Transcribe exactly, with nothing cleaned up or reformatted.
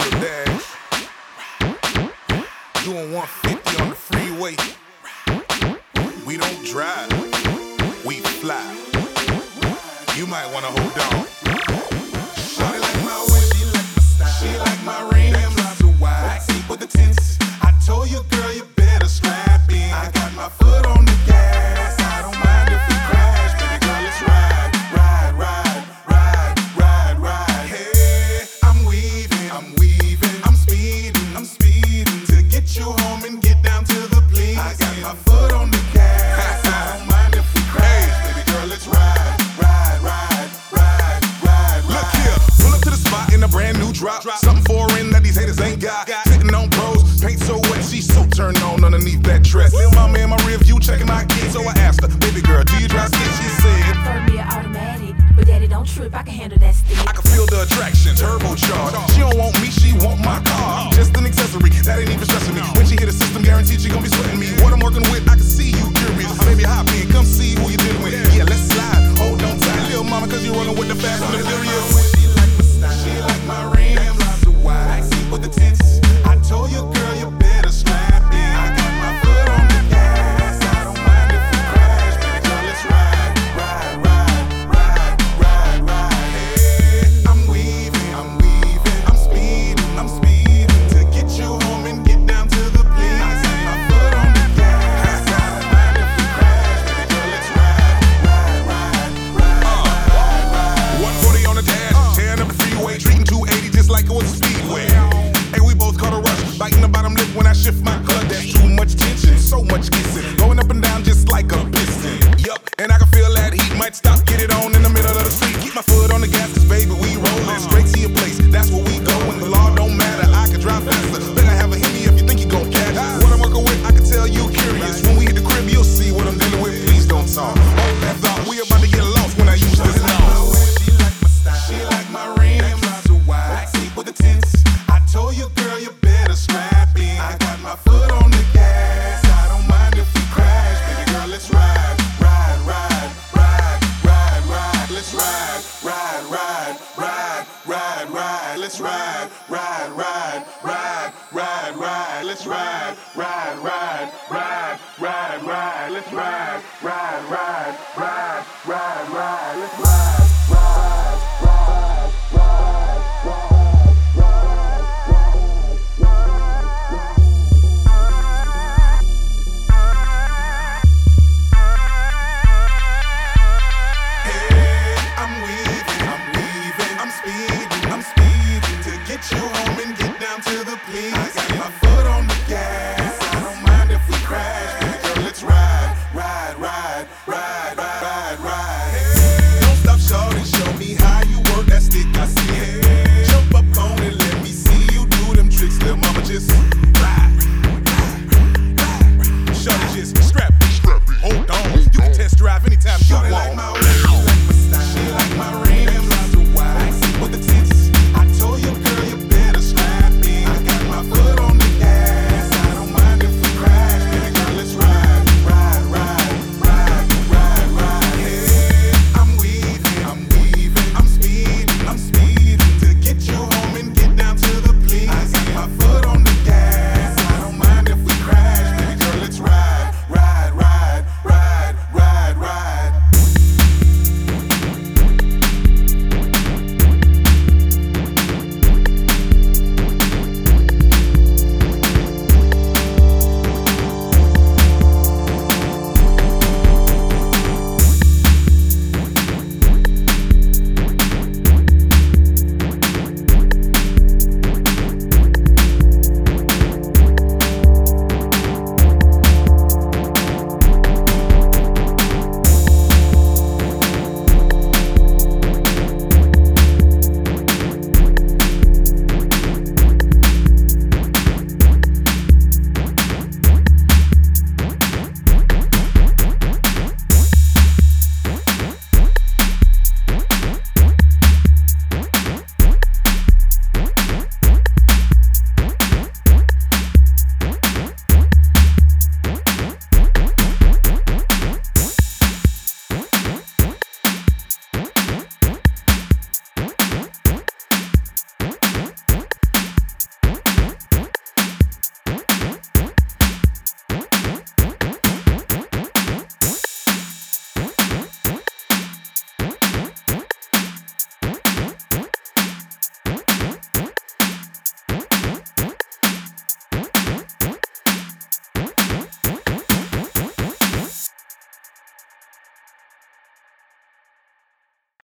Jill Dash. Doing one fifty on the freeway. We don't drive, we fly. You might wanna hold on. Shawty like my way, she like my style. She like my ring, them lights are wide. Backseat with the tints. I told you, girl, you better strap in. I got my foot on the gas. I don't mind if we crash, baby girl, let's ride, ride, ride, ride, ride, ride. Hey, I'm weaving, I'm weaving, I'm speeding, I'm speeding to get you home and get down to the please. I got my foot on the gas. I don't mind if we crash, baby girl, let's ride, ride, ride, ride, ride, ride. Look here, pull up to the spot in a brand new drop. Something foreign that these haters ain't got. Sitting on pros, paint so wet, she's so turned on underneath that dress. Lil' mama in my rear view checking my kids, so I asked her, baby girl, do you drive stick? She said, prefer me an automatic, but daddy don't trip, I can handle that stick. I can feel the attraction, turbocharged. She don't want me, she want my car. Just an accessory, that ain't even stressing me. When she hit the system, guaranteed she gon' be sweating me. What I'm working with, I can see you curious. Baby, hop in, come see who you dealing with. Yeah, let's slide, hold on tight, little mama, cause you running with the fast and the furious. She like my style, she like my ring, them lights are wide. Backseat with the tints. I told you, girl, you better strap in. I got my foot on the gas. I don't mind if we crash, baby girl, let's ride, ride, ride, ride, ride, ride. Hey, I'm weaving, I'm weaving, I'm speeding, I'm speeding to get you home and get down to the please. I got my foot on the gas. I don't mind if we crash, baby girl, let's ride, ride, ride, ride, ride, ride. one forty on the dash, tearing up the freeway, treating two eighty just like it was a speedway. And we both caught a rush, biting the bottom lip when I shift my clutch. That's too much tension, so much kissing, going up and down just like a piston. Yup, and I can feel that heat might stop, get it on in the middle of the street. Keep my foot on the gas, cause baby, we rollin' straight to your place. That's where we goin'. The law don't matter, I can drive faster. Think I have a Hemi if you think you gon' catch. What I'm working with, I can tell you curious. When we hit the crib, you'll see what I'm dealing with. Please don't talk. Hold that thought, we about to get lost when I use this song. She like my style, she like my ring, them lights are wide. Backseat with the tints. I told you, girl, you better strap in. I got my foot on the gas. I don't mind if we crash, baby girl, let's ride, ride, ride, ride, ride, ride. Let's ride, ride, ride, ride, ride, ride. Let's ride, ride, ride, ride, ride, ride. Let's ride, ride, ride, ride, ride, ride. Let's ride, ride, ride, ride.